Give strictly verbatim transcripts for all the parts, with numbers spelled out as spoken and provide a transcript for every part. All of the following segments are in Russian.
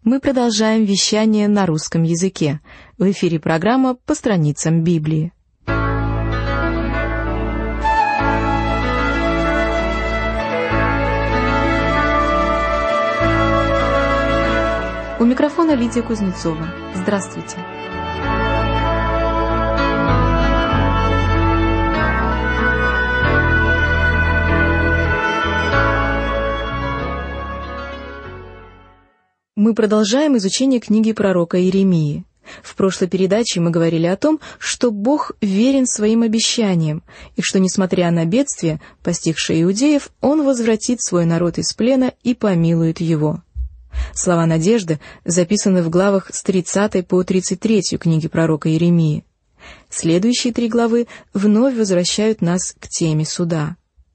Мы продолжаем вещание на русском языке. В эфире программа «По страницам Библии». У микрофона Лидия Кузнецова. Здравствуйте. Мы продолжаем изучение книги пророка Иеремии. В прошлой передаче мы говорили о том, что Бог верен своим обещаниям, и что, несмотря на бедствия, постигшие иудеев, Он возвратит свой народ из плена и помилует его. Слова надежды записаны в главах с тридцатой по тридцать третью книги пророка Иеремии. Следующие три главы вновь возвращают нас к теме суда.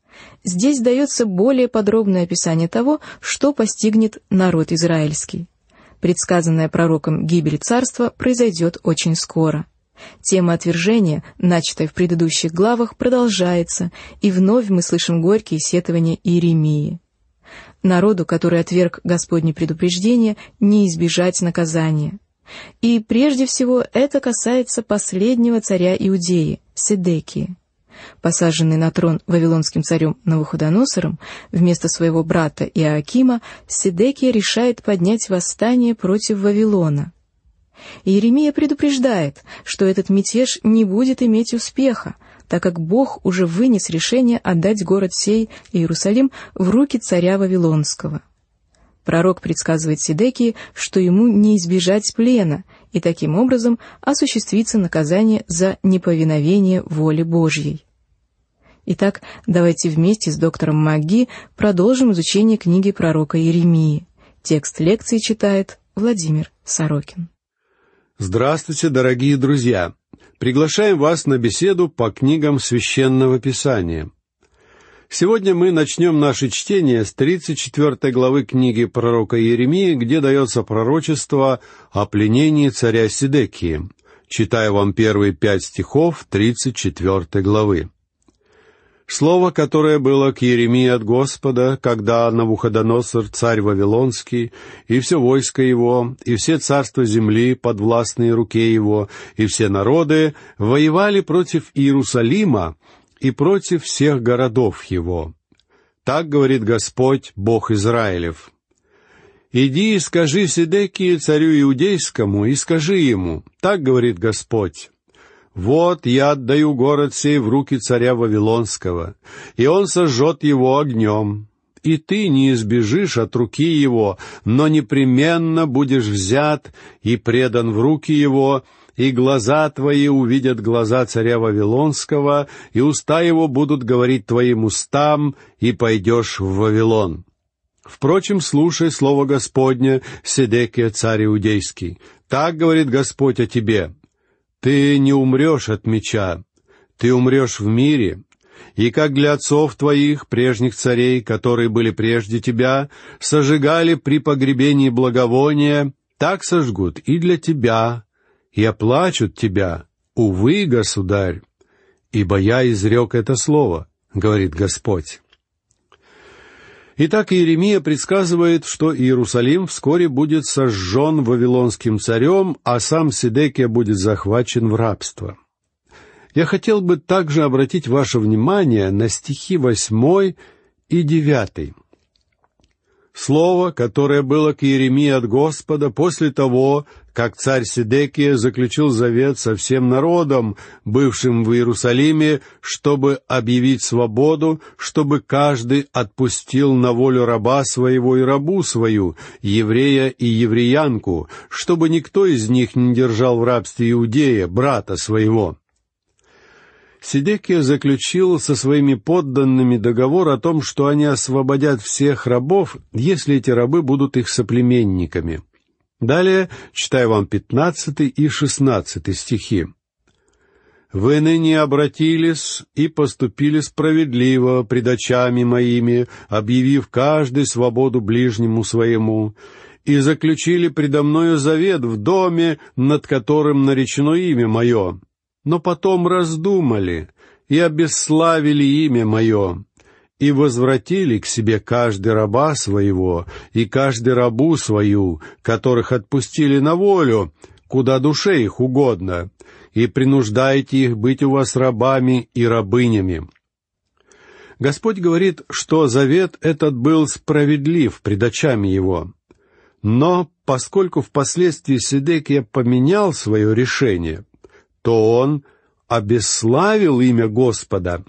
Здесь дается более подробное описание того, что постигнет народ израильский. Предсказанная пророком гибель царства произойдет очень скоро. Тема отвержения, начатая в предыдущих главах, продолжается, и вновь мы слышим горькие сетования Иеремии. Народу, который отверг Господне предупреждение, не избежать наказания. И прежде всего это касается последнего царя Иудеи, Седекии. Посаженный на трон вавилонским царем Навуходоносором, вместо своего брата Иоакима, Седекия решает поднять восстание против Вавилона. Иеремия предупреждает, что этот мятеж не будет иметь успеха, так как Бог уже вынес решение отдать город сей, Иерусалим, в руки царя Вавилонского. Пророк предсказывает Седекии, что ему не избежать плена, и таким образом осуществится наказание за неповиновение воле Божьей. Итак, давайте вместе с доктором МакГи продолжим изучение книги пророка Иеремии. Текст лекции читает Владимир Сорокин. Здравствуйте, дорогие друзья! Приглашаем вас на беседу по книгам Священного Писания. Сегодня мы начнем наше чтение с тридцать четвёртой главы книги пророка Иеремии, где дается пророчество о пленении царя Седекии. Читаю вам первые пять стихов тридцать четвёртой главы. «Слово, которое было к Иеремии от Господа, когда Навуходоносор, царь Вавилонский, и все войско его, и все царства земли, подвластные руке его, и все народы воевали против Иерусалима и против всех городов его. Так говорит Господь, Бог Израилев. Иди и скажи Седекии, царю Иудейскому, и скажи ему, так говорит Господь. Вот я отдаю город сей в руки царя Вавилонского, и он сожжет его огнем. И ты не избежишь от руки его, но непременно будешь взят и предан в руки его, и глаза твои увидят глаза царя Вавилонского, и уста его будут говорить твоим устам, и пойдешь в Вавилон. Впрочем, слушай слово Господне, Седекия, царь Иудейский. Так говорит Господь о тебе. Ты не умрешь от меча, ты умрешь в мире, и как для отцов твоих, прежних царей, которые были прежде тебя, сожигали при погребении благовония, так сожгут и для тебя, и оплачут тебя, увы, государь, ибо я изрек это слово, говорит Господь». Итак, Иеремия предсказывает, что Иерусалим вскоре будет сожжен вавилонским царем, а сам Седекия будет захвачен в рабство. Я хотел бы также обратить ваше внимание на стихи восьмой и девятый. Слово, которое было к Иеремии от Господа после того, как царь Седекия заключил завет со всем народом, бывшим в Иерусалиме, чтобы объявить свободу, чтобы каждый отпустил на волю раба своего и рабу свою, еврея и евреянку, чтобы никто из них не держал в рабстве иудея, брата своего. Седекия заключил со своими подданными договор о том, что они освободят всех рабов, если эти рабы будут их соплеменниками. Далее читаю вам пятнадцатый и шестнадцатый стихи. «Вы ныне обратились и поступили справедливо пред очами моими, объявив каждый свободу ближнему своему, и заключили предо мною завет в доме, над которым наречено имя мое. Но потом раздумали и обесславили имя мое, и возвратили к себе каждый раба своего и каждый рабу свою, которых отпустили на волю, куда душе их угодно, и принуждаете их быть у вас рабами и рабынями». Господь говорит, что завет этот был справедлив пред очами его. Но поскольку впоследствии Седекия поменял свое решение, то он обесславил имя Господа.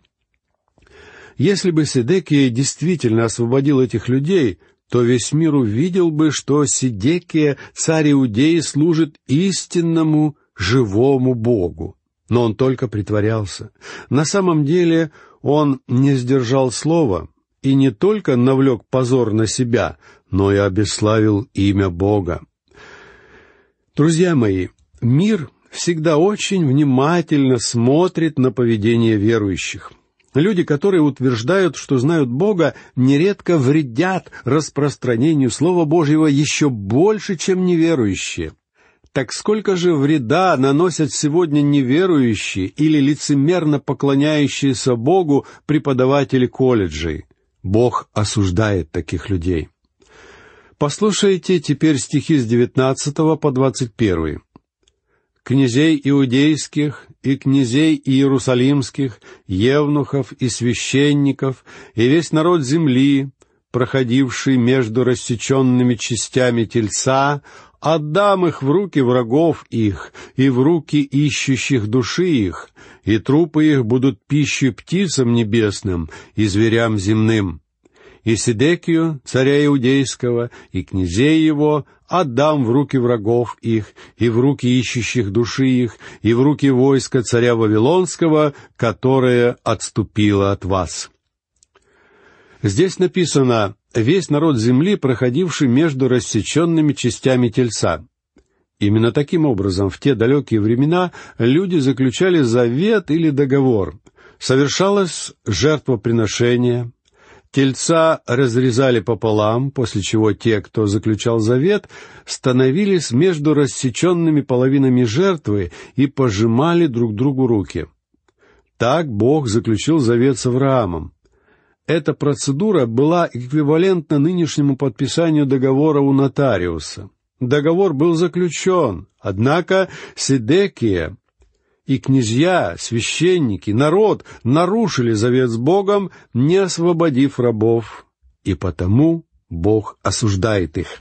Если бы Седекия действительно освободил этих людей, то весь мир увидел бы, что Седекия, царь Иудеи, служит истинному живому Богу. Но он только притворялся. На самом деле он не сдержал слова и не только навлек позор на себя, но и обесславил имя Бога. Друзья мои, мир всегда очень внимательно смотрит на поведение верующих. Люди, которые утверждают, что знают Бога, нередко вредят распространению Слова Божьего еще больше, чем неверующие. Так сколько же вреда наносят сегодня неверующие или лицемерно поклоняющиеся Богу преподаватели колледжей? Бог осуждает таких людей. Послушайте теперь стихи с девятнадцатого по двадцать первый. «Князей иудейских и князей иерусалимских, евнухов и священников, и весь народ земли, проходивший между рассеченными частями тельца, отдам их в руки врагов их и в руки ищущих души их, и трупы их будут пищей птицам небесным и зверям земным. И Седекию, царя иудейского, и князей его отдам в руки врагов их, и в руки ищущих души их, и в руки войска царя Вавилонского, которое отступило от вас». Здесь написано «весь народ земли, проходивший между рассеченными частями тельца». Именно таким образом в те далекие времена люди заключали завет или договор. Совершалось жертвоприношение, тельца разрезали пополам, после чего те, кто заключал завет, становились между рассеченными половинами жертвы и пожимали друг другу руки. Так Бог заключил завет с Авраамом. Эта процедура была эквивалентна нынешнему подписанию договора у нотариуса. Договор был заключен, однако Седекия и князья, священники, народ нарушили завет с Богом, не освободив рабов, и потому Бог осуждает их.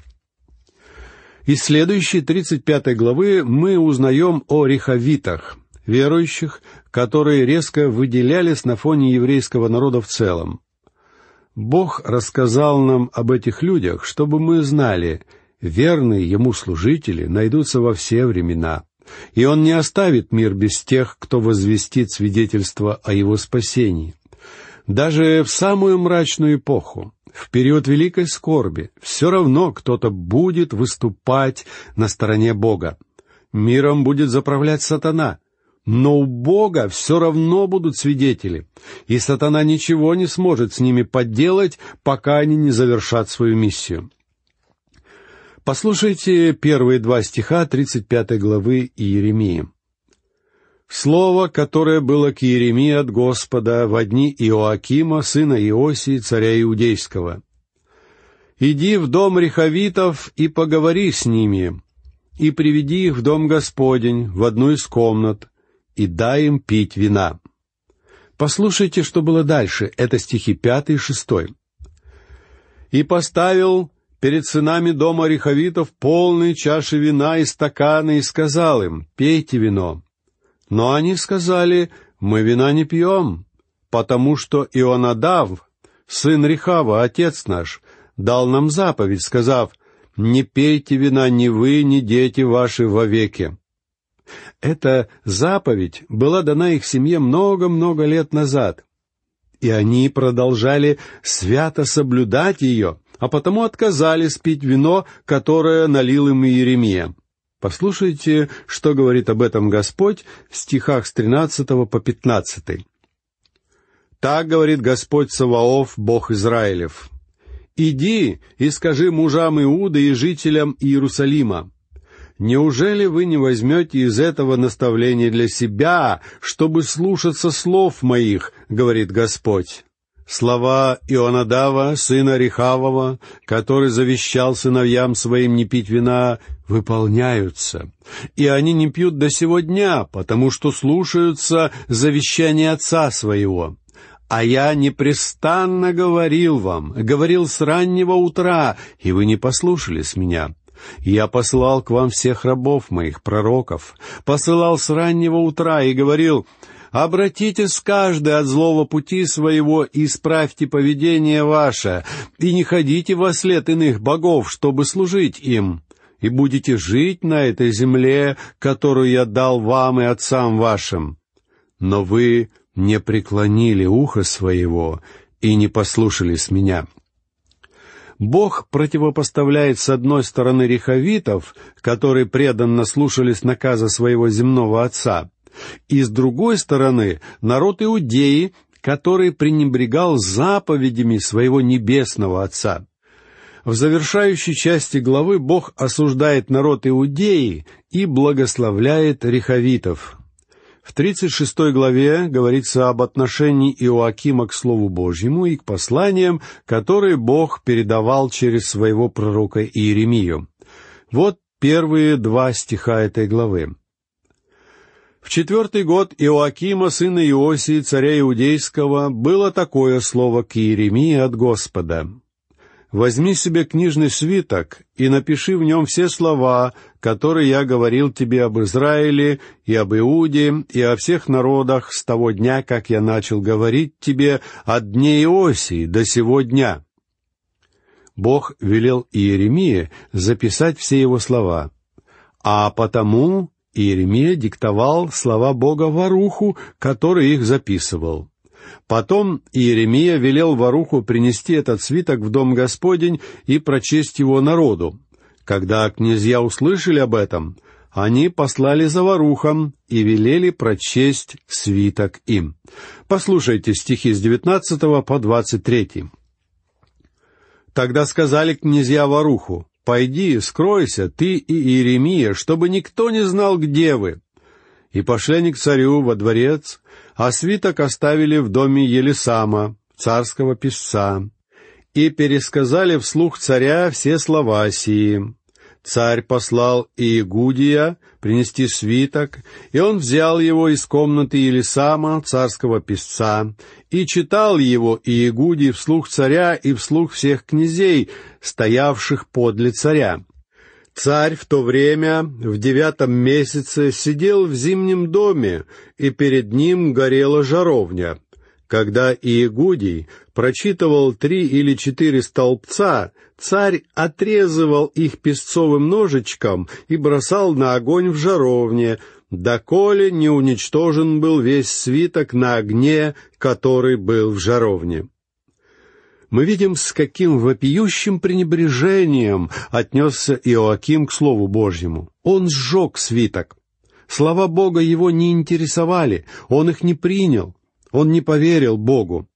Из следующей тридцать пятой главы мы узнаем о рехавитах, верующих, которые резко выделялись на фоне еврейского народа в целом. Бог рассказал нам об этих людях, чтобы мы знали, верные Ему служители найдутся во все времена, и Он не оставит мир без тех, кто возвестит свидетельство о Его спасении. Даже в самую мрачную эпоху, в период великой скорби, все равно кто-то будет выступать на стороне Бога. Миром будет заправлять сатана, но у Бога все равно будут свидетели, и сатана ничего не сможет с ними поделать, пока они не завершат свою миссию. Послушайте первые два стиха тридцать пятой главы Иеремии. «Слово, которое было к Иеремии от Господа во дни Иоакима, сына Иосии, царя Иудейского. Иди в дом рехавитов и поговори с ними, и приведи их в дом Господень, в одну из комнат, и дай им пить вина». Послушайте, что было дальше, это стихи пятый и шестой. «И поставил перед сынами дома рехавитов полные чаши вина и стаканы, и сказал им: пейте вино. Но они сказали: мы вина не пьем, потому что Ионадав, сын Рехава, отец наш, дал нам заповедь, сказав: не пейте вина ни вы, ни дети ваши вовеки». Эта заповедь была дана их семье много-много лет назад, и они продолжали свято соблюдать ее, а потому отказались пить вино, которое налил им Иеремия. Послушайте, что говорит об этом Господь в стихах с тринадцатого по пятнадцатый. «Так говорит Господь Саваоф, Бог Израилев: иди и скажи мужам Иуды и жителям Иерусалима: неужели вы не возьмете из этого наставления для себя, чтобы слушаться слов моих, говорит Господь? Слова Ионадава, сына Рехавова, который завещал сыновьям своим не пить вина, выполняются, и они не пьют до сего дня, потому что слушаются завещания отца своего. А я непрестанно говорил вам, говорил с раннего утра, и вы не послушались меня. Я посылал к вам всех рабов моих, пророков, посылал с раннего утра и говорил: обратитесь каждый от злого пути своего и исправьте поведение ваше, и не ходите вослед иных богов, чтобы служить им, и будете жить на этой земле, которую я дал вам и отцам вашим. Но вы не преклонили ухо своего и не послушались меня». Бог противопоставляет с одной стороны рехавитов, которые преданно слушались наказа своего земного отца, и с другой стороны народ Иудеи, который пренебрегал заповедями своего небесного Отца. В завершающей части главы Бог осуждает народ Иудеи и благословляет рехавитов. В тридцать шестой главе говорится об отношении Иоакима к Слову Божьему и к посланиям, которые Бог передавал через своего пророка Иеремию. Вот первые два стиха этой главы. «В четвертый год Иоакима, сына Иосии, царя Иудейского, было такое слово к Иеремии от Господа. Возьми себе книжный свиток и напиши в нем все слова, которые я говорил тебе об Израиле и об Иуде и о всех народах с того дня, как я начал говорить тебе от дней Иосии до сего дня». Бог велел Иеремии записать все его слова, а потому Иеремия диктовал слова Бога Варуху, который их записывал. Потом Иеремия велел Варуху принести этот свиток в дом Господень и прочесть его народу. Когда князья услышали об этом, они послали за Варухом и велели прочесть свиток им. Послушайте стихи с девятнадцатого по двадцать третий. «Тогда сказали князья Варуху: пойди, скройся, ты и Иеремия, чтобы никто не знал, где вы. И пошли они к царю во дворец, а свиток оставили в доме Елисама, царского писца, и пересказали вслух царя все слова сии. Царь послал Иегудия принести свиток, и он взял его из комнаты Елисама, царского писца, и читал его Иегудий вслух царя и вслух всех князей, стоявших подле царя. Царь в то время, в девятом месяце, сидел в зимнем доме, и перед ним горела жаровня. Когда Иегудий прочитывал три или четыре столбца, царь отрезывал их песцовым ножичком и бросал на огонь в жаровне, доколе не уничтожен был весь свиток на огне, который был в жаровне. Мы видим, с каким вопиющим пренебрежением отнесся Иоаким к Слову Божьему. Он сжег свиток. Слова Бога его не интересовали, он их не принял, он не поверил Богу.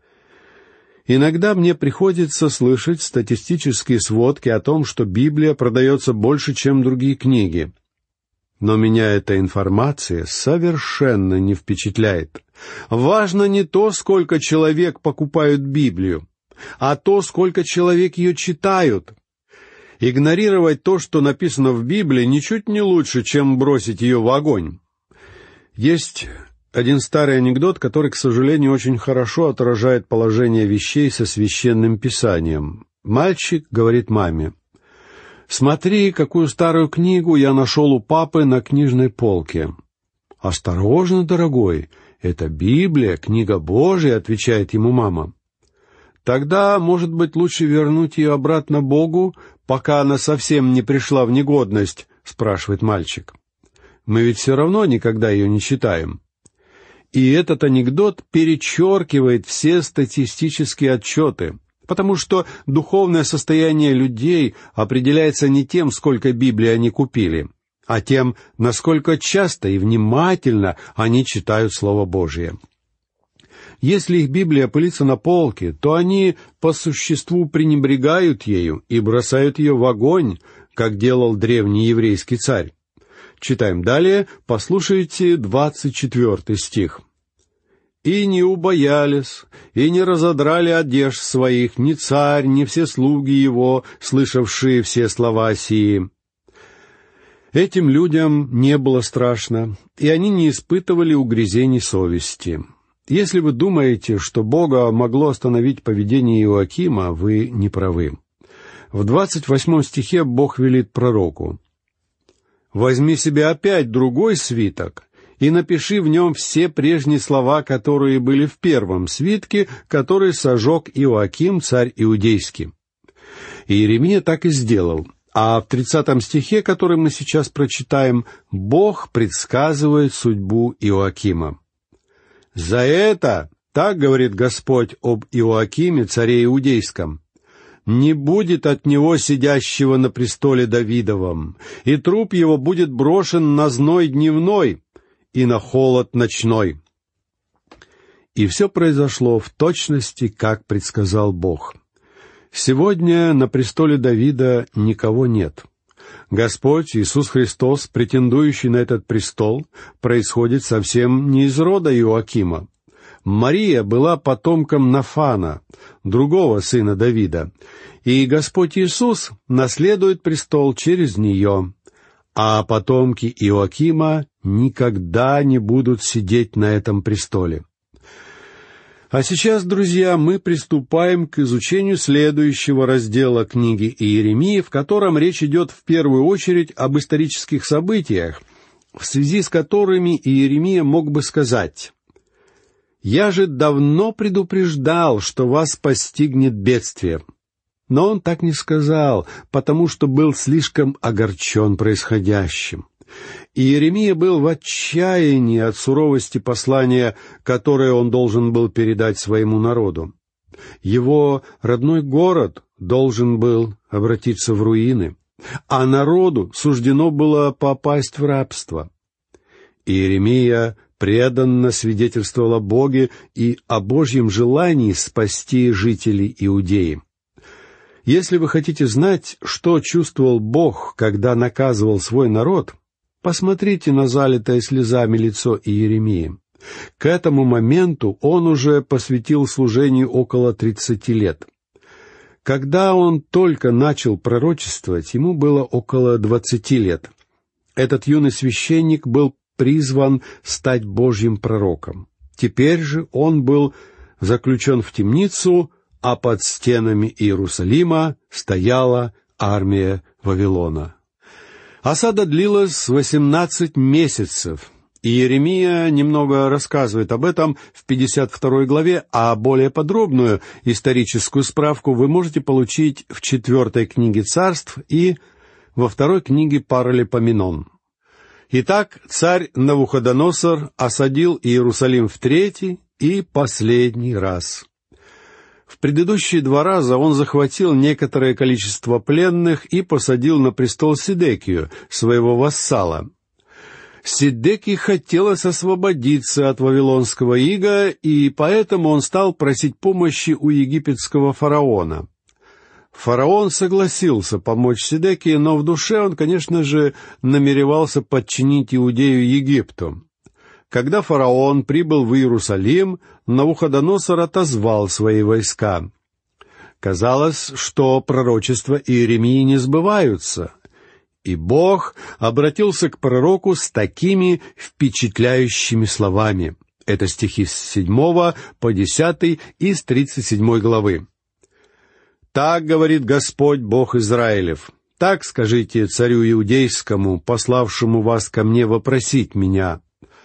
Иногда мне приходится слышать статистические сводки о том, что Библия продается больше, чем другие книги. Но меня эта информация совершенно не впечатляет. Важно не то, сколько человек покупают Библию, а то, сколько человек ее читают. Игнорировать то, что написано в Библии, ничуть не лучше, чем бросить ее в огонь. Есть один старый анекдот, который, к сожалению, очень хорошо отражает положение вещей со Священным Писанием. Мальчик говорит маме: «Смотри, какую старую книгу я нашел у папы на книжной полке». «Осторожно, дорогой, это Библия, книга Божия», — отвечает ему мама. «Тогда, может быть, лучше вернуть ее обратно Богу, пока она совсем не пришла в негодность?» — спрашивает мальчик. «Мы ведь все равно никогда ее не читаем». И этот анекдот перечеркивает все статистические отчеты, потому что духовное состояние людей определяется не тем, сколько Библии они купили, а тем, насколько часто и внимательно они читают Слово Божие. Если их Библия пылится на полке, то они по существу пренебрегают ею и бросают ее в огонь, как делал древний еврейский царь. Читаем далее, послушайте двадцать четвертый стих. и не убоялись, и не разодрали одежд своих ни царь, ни все слуги его, слышавшие все слова сии. Этим людям не было страшно, и они не испытывали угрызений совести. Если вы думаете, что Бога могло остановить поведение Иоакима, вы не правы. В двадцать восьмом стихе Бог велит пророку: «Возьми себе опять другой свиток и напиши в нем все прежние слова, которые были в первом свитке, который сожег Иоаким, царь иудейский». И Иеремия так и сделал. А в тридцатом стихе, который мы сейчас прочитаем, Бог предсказывает судьбу Иоакима. «За это, так говорит Господь об Иоакиме, царе иудейском, не будет от него сидящего на престоле Давидовом, и труп его будет брошен на зной дневной и на холод ночной». И все произошло в точности, как предсказал Бог. Сегодня на престоле Давида никого нет. Господь Иисус Христос, претендующий на этот престол, происходит совсем не из рода Иоакима. Мария была потомком Нафана, другого сына Давида, и Господь Иисус наследует престол через нее, а потомки Иоакима никогда не будут сидеть на этом престоле. А сейчас, друзья, мы приступаем к изучению следующего раздела книги Иеремии, в котором речь идет в первую очередь об исторических событиях, в связи с которыми Иеремия мог бы сказать: «Я же давно предупреждал, что вас постигнет бедствие». Но он так не сказал, потому что был слишком огорчен происходящим. Иеремия был в отчаянии от суровости послания, которое он должен был передать своему народу. Его родной город должен был обратиться в руины, а народу суждено было попасть в рабство. Иеремия преданно свидетельствовал о Боге и о Божьем желании спасти жителей Иудеи. Если вы хотите знать, что чувствовал Бог, когда наказывал свой народ, посмотрите на залитое слезами лицо Иеремии. К этому моменту он уже посвятил служению около тридцати лет. Когда он только начал пророчествовать, ему было около двадцати лет. Этот юный священник был призван стать Божьим пророком. Теперь же он был заключен в темницу, а под стенами Иерусалима стояла армия Вавилона. Осада длилась восемнадцать месяцев, и Иеремия немного рассказывает об этом в пятьдесят второй главе, а более подробную историческую справку вы можете получить в четвертой книге Царств и во второй книге Паралипоменон. Итак, царь Навуходоносор осадил Иерусалим в третий и последний раз. В предыдущие два раза он захватил некоторое количество пленных и посадил на престол Сидекию, своего вассала. Сидекий хотелось освободиться от вавилонского ига, и поэтому он стал просить помощи у египетского фараона. Фараон согласился помочь Сидекии, но в душе он, конечно же, намеревался подчинить Иудею Египту. Когда фараон прибыл в Иерусалим, Навуходоносор отозвал свои войска. Казалось, что пророчества Иеремии не сбываются, и Бог обратился к пророку с такими впечатляющими словами. Это стихи с седьмого по десятый и с тридцать седьмой главы. «Так говорит Господь, Бог Израилев, так скажите царю иудейскому, пославшему вас ко мне вопросить меня.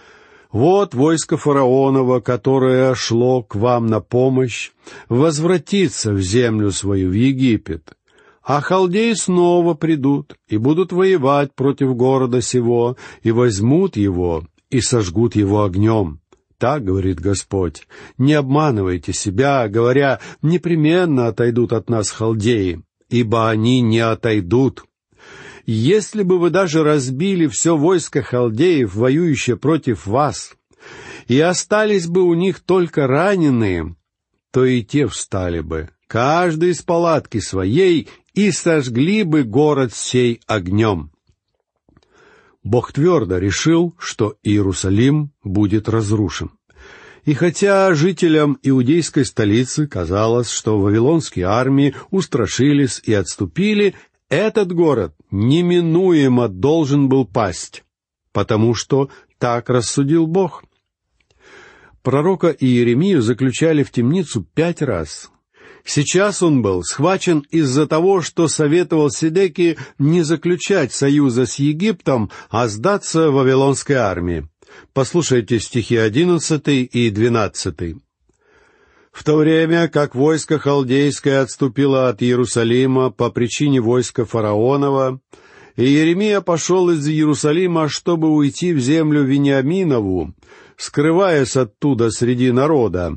Вот войско фараонова, которое шло к вам на помощь, возвратится в землю свою, в Египет, а халдеи снова придут и будут воевать против города сего, и возьмут его, и сожгут его огнем. Так говорит Господь. Не обманывайте себя, говоря: непременно отойдут от нас халдеи, ибо они не отойдут. Если бы вы даже разбили все войско халдеев, воюющее против вас, и остались бы у них только раненые, то и те встали бы, каждый из палатки своей, и сожгли бы город сей огнем». Бог твердо решил, что Иерусалим будет разрушен. И хотя жителям иудейской столицы казалось, что вавилонские армии устрашились и отступили, этот город неминуемо должен был пасть, потому что так рассудил Бог. Пророка Иеремию заключали в темницу пять раз. Сейчас он был схвачен из-за того, что советовал Седекии не заключать союза с Египтом, а сдаться вавилонской армии. Послушайте стихи одиннадцатый и двенадцатый. «В то время, как войско халдейское отступило от Иерусалима по причине войска фараонова, Иеремия пошел из Иерусалима, чтобы уйти в землю Вениаминову, скрываясь оттуда среди народа.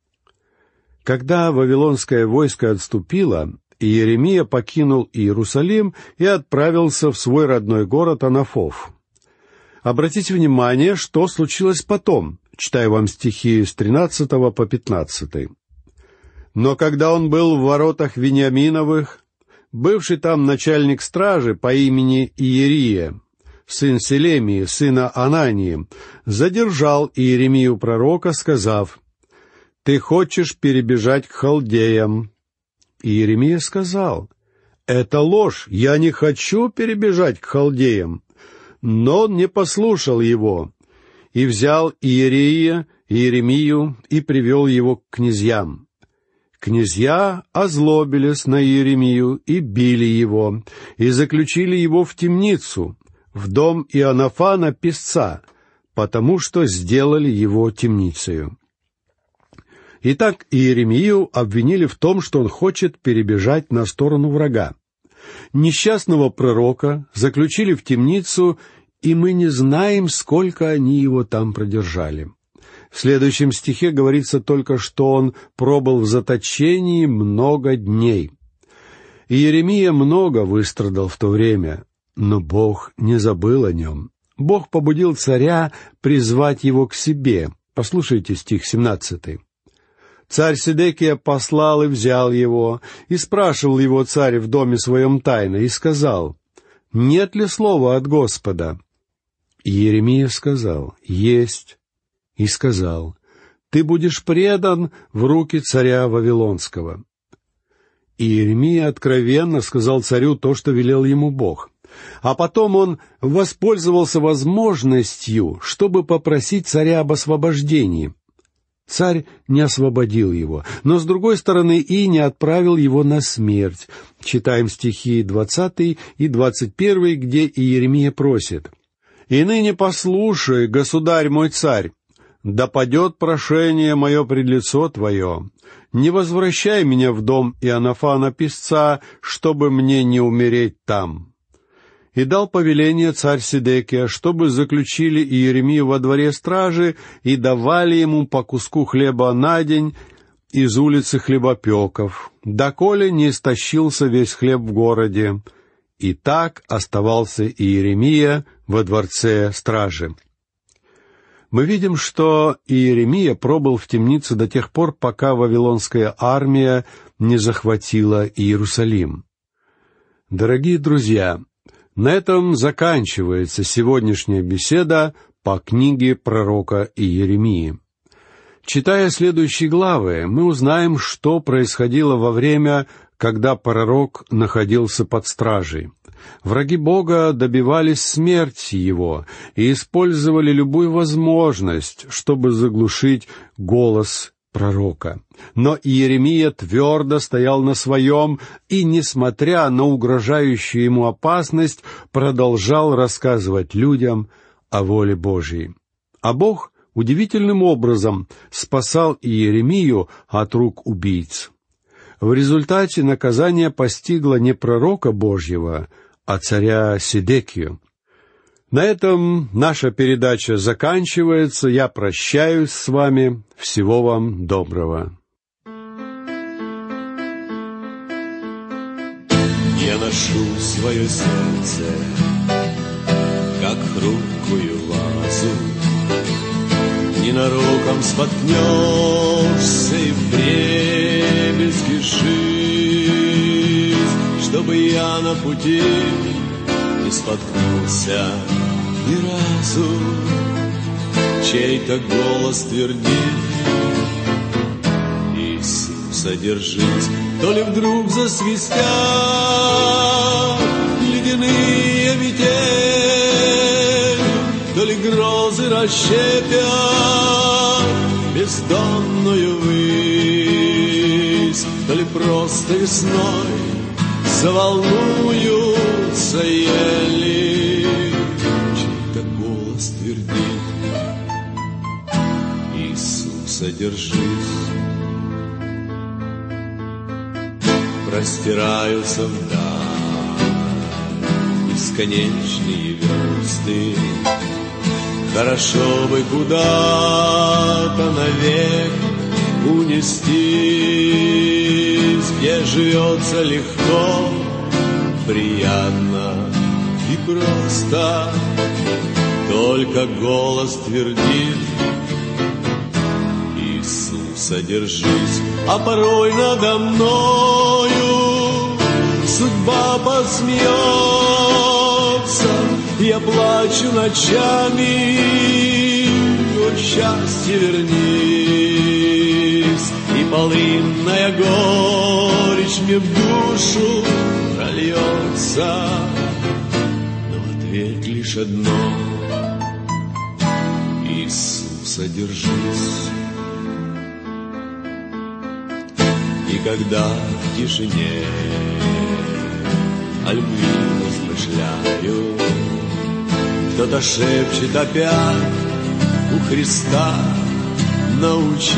Когда вавилонское войско отступило, Иеремия покинул Иерусалим и отправился в свой родной город Анафов». Обратите внимание, что случилось потом. Читаю вам стихи с тринадцатого по пятнадцатый. «Но когда он был в воротах Вениаминовых, бывший там начальник стражи по имени Иерия, сын Селемии, сына Анании, задержал Иеремию пророка, сказав: «Ты хочешь перебежать к халдеям?» Иеремия сказал: «Это ложь, я не хочу перебежать к халдеям». Но он не послушал его, и взял Иерия, Иеремию, и привел его к князьям. Князья озлобились на Иеремию и били его, и заключили его в темницу, в дом Иоаннафана песца, потому что сделали его темницею. Итак, Иеремию обвинили в том, что он хочет перебежать на сторону врага. Несчастного пророка заключили в темницу, и мы не знаем, сколько они его там продержали. В следующем стихе говорится только, что он пробыл в заточении много дней. Иеремия много выстрадал в то время, но Бог не забыл о нем. Бог побудил царя призвать его к себе. Послушайте стих семнадцатый. «Царь Седекия послал и взял его, и спрашивал его царь в доме своем тайно, и сказал: нет ли слова от Господа? Иеремия сказал: есть. И сказал: ты будешь предан в руки царя Вавилонского. Иеремия откровенно сказал царю то, что велел ему Бог. А потом он воспользовался возможностью, чтобы попросить царя об освобождении. Царь не освободил его, но, с другой стороны, и не отправил его на смерть. Читаем стихи двадцатый и двадцать первый, где Иеремия просит: «И ныне послушай, государь мой царь, да падет прошение мое пред лицо твое. Не возвращай меня в дом Иоаннафана песца, чтобы мне не умереть там». И дал повеление царь Седекия, чтобы заключили Иеремию во дворе стражи и давали ему по куску хлеба на день из улицы хлебопеков, доколе не истощился весь хлеб в городе. И так оставался Иеремия во дворце стражи. Мы видим, что Иеремия пробыл в темнице до тех пор, пока вавилонская армия не захватила Иерусалим. Дорогие друзья, на этом заканчивается сегодняшняя беседа по книге пророка Иеремии. Читая следующие главы, мы узнаем, что происходило во время, когда пророк находился под стражей. Враги Бога добивались смерти его и использовали любую возможность, чтобы заглушить голос пророка. Но Иеремия твердо стоял на своем и, несмотря на угрожающую ему опасность, продолжал рассказывать людям о воле Божьей. А Бог удивительным образом спасал Иеремию от рук убийц. В результате наказание постигло не пророка Божьего, а царя Седекию. На этом наша передача заканчивается. Я прощаюсь с вами. Всего вам доброго. Я ношу свое сердце, как хрупкую вазу. Ненароком споткнешься и вдребезги жизнь, чтобы я на пути не споткнулся ни разу. Чей-то голос твердит: Иисуса держись. То ли вдруг засвистят ледяные метели, то ли грозы расщепят бездонную высь, то ли просто весной заволнуются ели. Чей-то голос твердит: Иисуса держись. Простираются вдаль бесконечные версты. Хорошо бы куда-то навек унестись, где живется легко, приятно и просто. Только голос твердит: Иисуса держись. А порой надо мною судьба посмеется, я плачу ночами: о, счастье, вернись. И полынная горечь мне в душу прольется, но в ответ лишь одно: Иисуса держись. И когда в тишине о любви размышляю, кто-то шепчет опять: у Христа научись.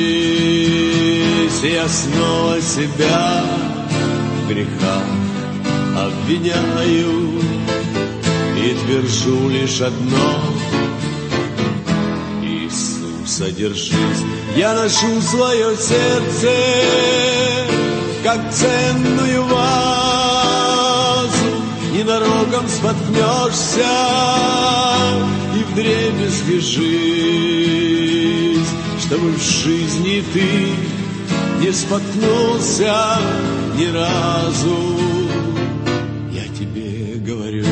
И я снова себя в грехах обвиняю и твержу лишь одно: Иисуса держись. Я ношу свое сердце, как ценную вазу, ненароком споткнешься и вдребезги жизнь, чтобы в жизни ты не споткнулся ни разу. Я тебе говорю: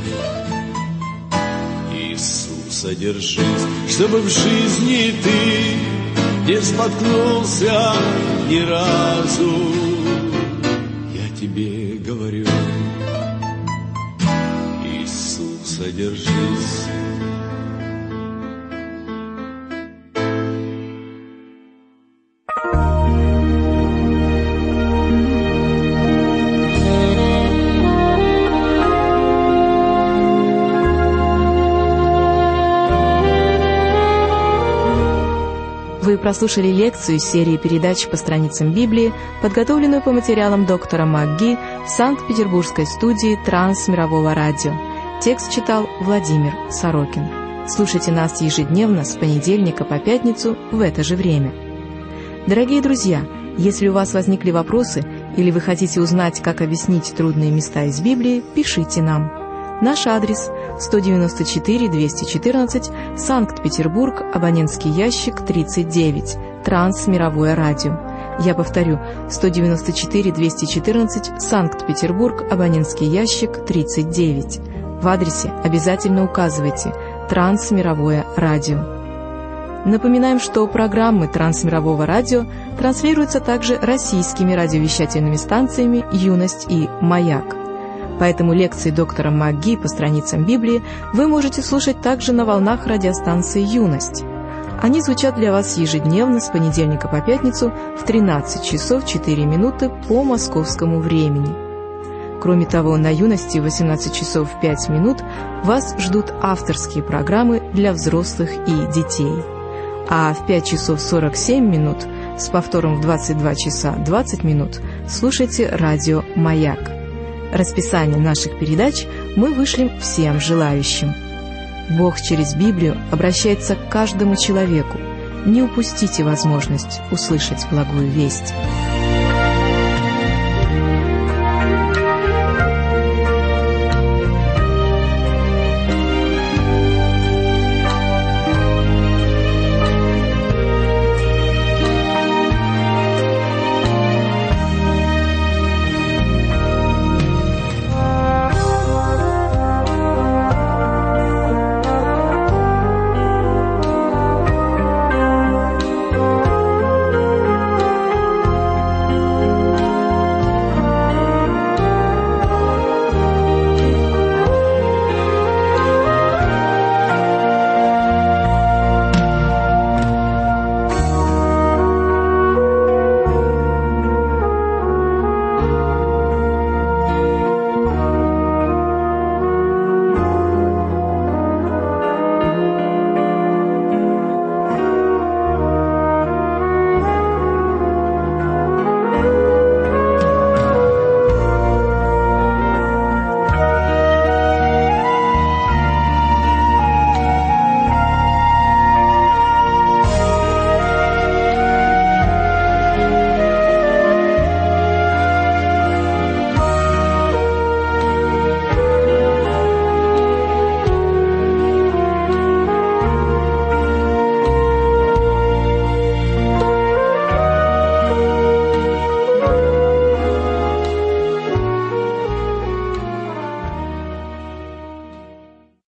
Иисуса держись, чтобы в жизни ты не споткнулся ни разу. Я тебе говорю: Иисуса держись. Вы прослушали лекцию из серии передач по страницам Библии, подготовленную по материалам доктора МакГи в Санкт-Петербургской студии Трансмирового радио. Текст читал Владимир Сорокин. Слушайте нас ежедневно с понедельника по пятницу в это же время. Дорогие друзья, если у вас возникли вопросы или вы хотите узнать, как объяснить трудные места из Библии, пишите нам. Наш адрес – сто девяносто четыре двести четырнадцать, Санкт-Петербург, абонентский ящик тридцать девять, Трансмировое радио. Я повторю, сто девяносто четыре двести четырнадцать, Санкт-Петербург, абонентский ящик тридцать девять. В адресе обязательно указывайте «Трансмировое радио». Напоминаем, что программы Трансмирового радио транслируются также российскими радиовещательными станциями «Юность» и «Маяк». Поэтому лекции доктора МакГи по страницам Библии вы можете слушать также на волнах радиостанции «Юность». Они звучат для вас ежедневно с понедельника по пятницу в тринадцать часов четыре минуты по московскому времени. Кроме того, на «Юности» в восемнадцать часов пять минут вас ждут авторские программы для взрослых и детей. А в пять часов сорок семь минут с повтором в двадцать два часа двадцать минут слушайте радио «Маяк». Расписание наших передач мы вышлем всем желающим. Бог через Библию обращается к каждому человеку. Не упустите возможность услышать благую весть.